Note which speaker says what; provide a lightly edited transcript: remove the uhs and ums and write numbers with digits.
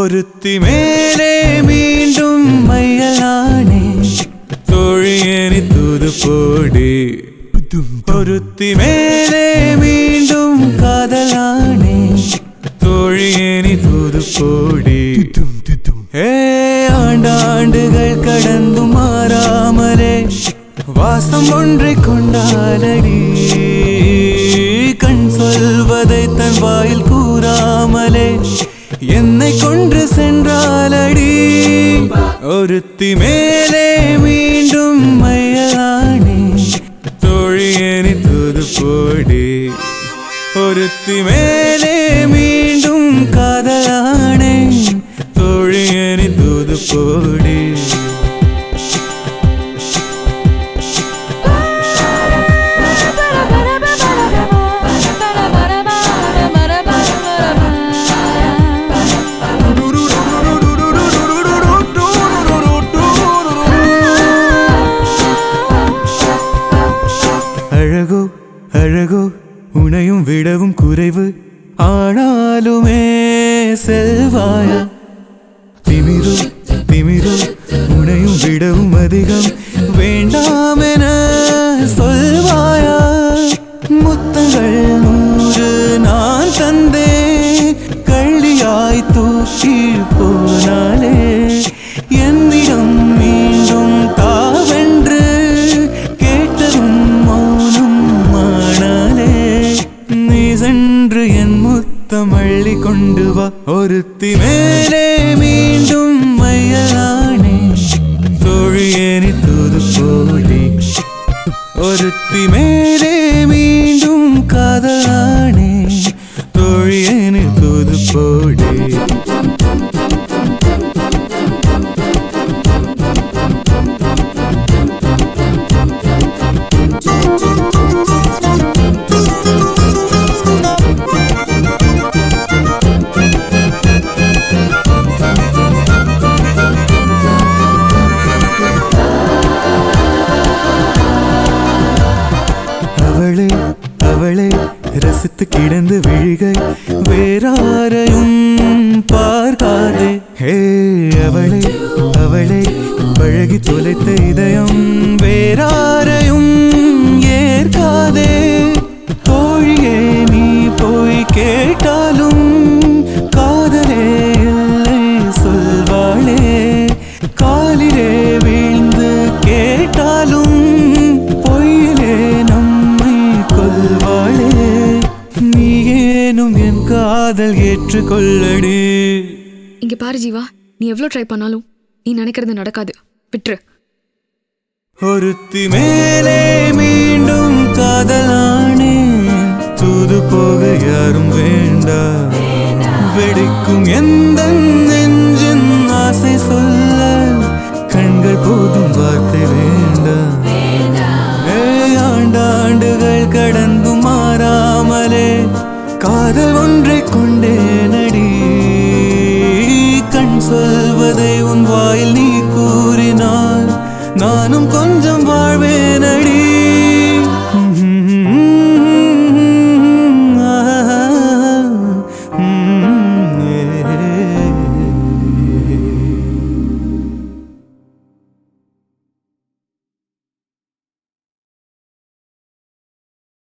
Speaker 1: ஒருத்தி மேலே மீண்டும் மையலானே தோழியேனி தூது போடி ஒருத்தி மேலே மீண்டும் காதலானே தோழியேனி தூது போடி ஆண்டாண்டுகள் கடந்தும் மாறாமலே வாசம் ஒன்றை கொண்டாலடி கண் சொல்வதை தன் வாயில் கூறாமலே என்னை கொன்று சென்றாலடி ஒருத்தி மேலே மீண்டும் மையலானே தோழியேனி தூது போடி ஒருத்தி மேலே மீண்டும் காதலானே தோழியேனி தூது போடி அழகோ அழகோ உனையும் விடவும் குறைவு ஆனாலுமே செல்வாயா திமிரு திமிரு உனையும் விடவும் அதிகம் வேண்டாமென சொல்வாயா முத்தங்கள் 100 நான் தந்தே கள்ளியாய் தூக்கி போனாலே என்னிடம் மீண்டும் தாவென்று கேட்டதும் மௌனம் மானாலே நீ சென்று என் முத்தம் அள்ளி கொண்டு வா ஒருத்தி மேலே மீண்டும் மையலானே தோழியேனி தூது போடி ஒருத்தி மேலே மீண்டும் காதலானே தோழியேனி தூது போடி அவளே அவளே ரசித்து கிடந்து விழிகை வேறாரையும் பார்க்காதே ஹே அவளே அவளே பழகி தொலைத்த இதயம் வேறாரையும் ஏற்காதே தோழியே நீ போய் கேட்டாலும் காதலே இல்லை சொல்வாளே காலிலே வீழ்ந்து கேட்டாலும் பொய்யிலே நம்மை கொல்வாளே நீ ஏனும் என் காதல் ஏற்றுக்கொள்ளடி
Speaker 2: இங்க பாரு ஜீவா, நீ எவ்வளவு ட்ரை பண்ணாலும் நீ நினைக்கிறது நடக்காது, விட்டுரு.
Speaker 1: ஒருத்தி மேலே மீண்டும் காதலானே தூது போக யாரும் வேண்டாம் வெடிக்கும் எந்த நெஞ்சின் ஆசை சொல்ல கண்கள் போதும் வார்த்தை வேண்டாம் ஆண்டாண்டுகள் கடந்தும் மாறாமலே காதல் ஒன்றை கொண்டே நடி கண் சொல்